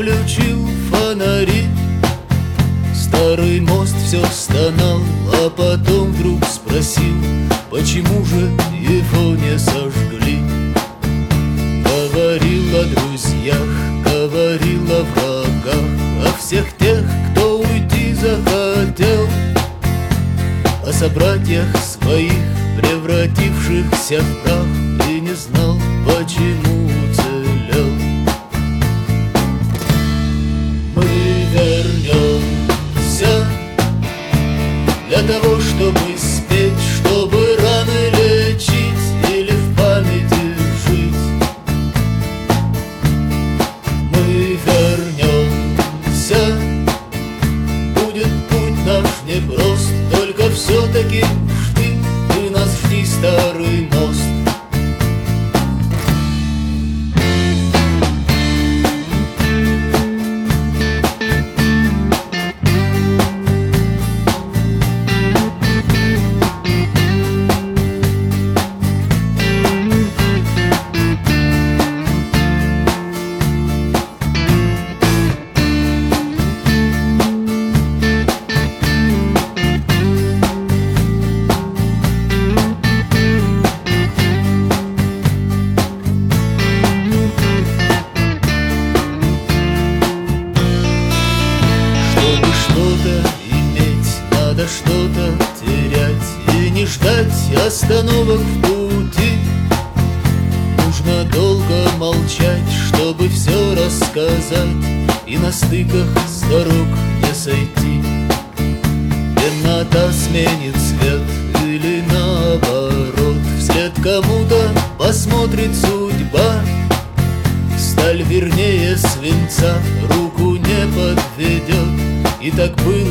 включил фонари. Старый мост все стонал, а потом вдруг спросил, почему же его не сожгли. Говорил о друзьях, говорил о врагах, о всех тех, кто уйти захотел, о собратьях своих, превратившихся в прах, и не знал, почему уцелел. Мы вернемся для того, чтобы спеть, чтобы раны лечить или в памяти жить. Мы вернемся, будет путь наш непрост, только все-таки жди, ты нас жди, старый мост. Надо что-то терять и не ждать остановок в пути. Нужно долго молчать, чтобы все рассказать, и на стыках с дорог не сойти. Темнота сменит свет или наоборот, вслед кому-то посмотрит судьба. Сталь вернее свинца руку не подведет, и так было